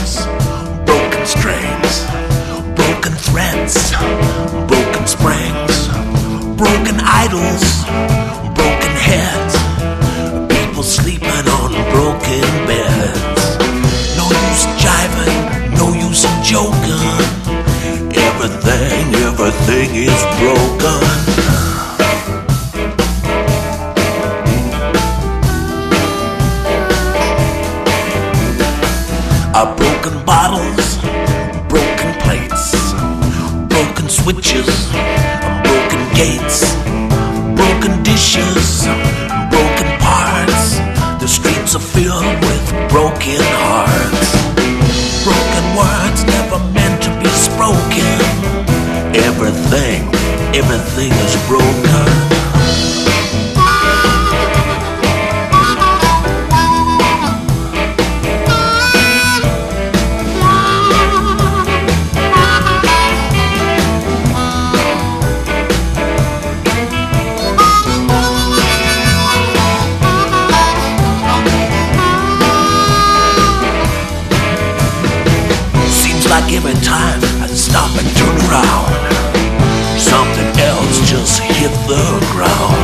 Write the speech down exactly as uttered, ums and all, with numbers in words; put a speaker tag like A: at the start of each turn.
A: wires, broken strings, broken threads, broken springs, broken idols, broken heads, people sleeping on broken beds. No use jiving, no use in joking. Everything, everything is broken. Are broken bottles, broken plates, broken switches, broken gates, broken dishes, broken parts. The streets are filled with broken hearts. Broken words never meant to be spoken. Everything, everything is broken. Like every time I stop and turn around, something else just hit the ground.